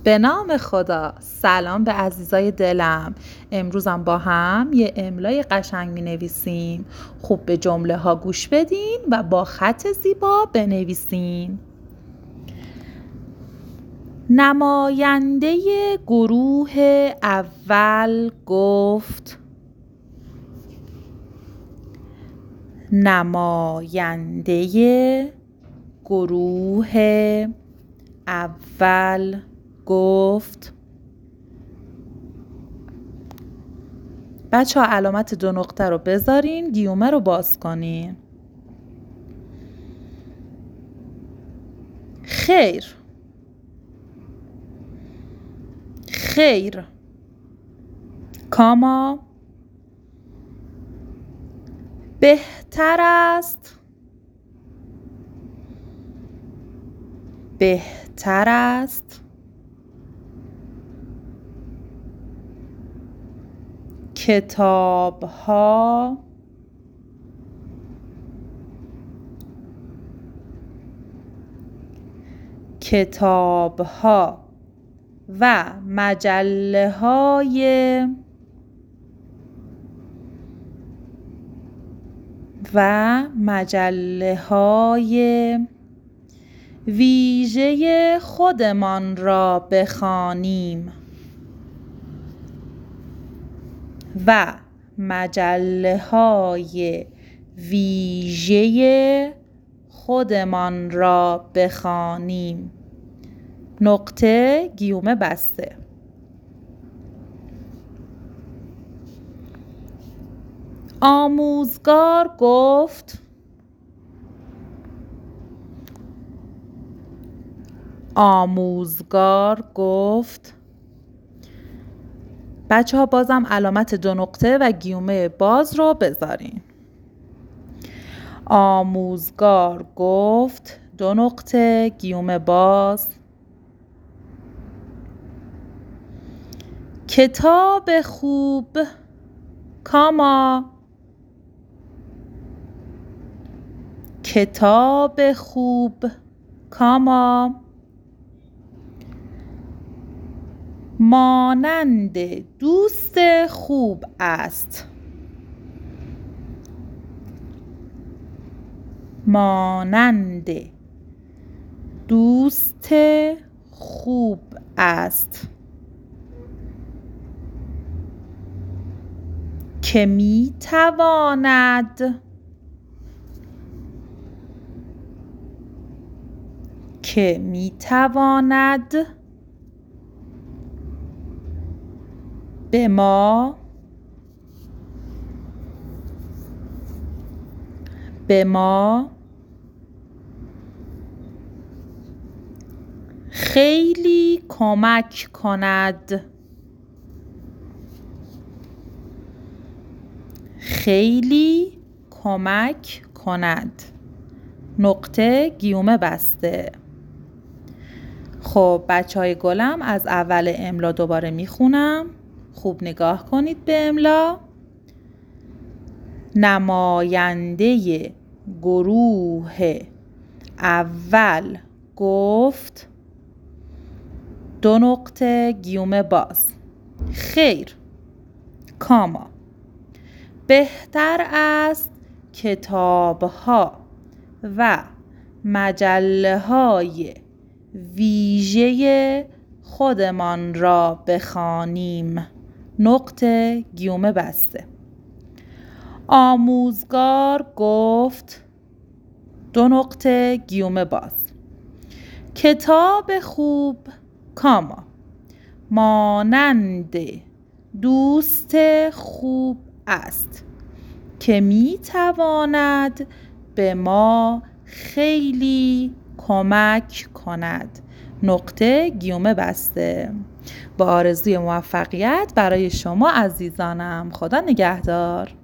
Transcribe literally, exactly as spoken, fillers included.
به نام خدا. سلام به عزیزای دلم. امروزم با هم یه املای قشنگ می نویسیم. خوب به جمله ها گوش بدین و با خط زیبا بنویسین. نماینده گروه اول گفت نماینده گروه اول گفت. بچه ها علامت دو نقطه رو بذارین، گیومه رو باز کنین. خیر خیر کاما بهتر است بهتر است کتاب ها کتاب ها و مجله های و مجله های ویژه خودمان را بخوانیم و مجله های ویژه خودمان را بخوانیم. نقطه گیومه بسته. آموزگار گفت آموزگار گفت. بچه ها بازم علامت دو نقطه و گیومه باز رو بذارین. آموزگار گفت دو نقطه گیومه باز. کتاب خوب کاما کتاب خوب کاما مانند دوست خوب است مانند دوست خوب است که می تواند که می تواند به ما به ما خیلی کمک کند خیلی کمک کند. نقطه گیومه بسته. خب بچه های گلم، از اول املا دوباره میخونم. خوب نگاه کنید به املا. نماینده گروه اول گفت دو نقطه گیومه باز. خیر کاما بهتر است کتاب ها و مجله های ویژه خودمان را بخوانیم. نقطه گیومه بسته. آموزگار گفت دو نقطه گیومه باز. کتاب خوب کاما مانند دوست خوب است که می تواند به ما خیلی کمک کند. نقطه گیومه بسته. با آرزوی موفقیت برای شما عزیزانم. خدا نگهدار.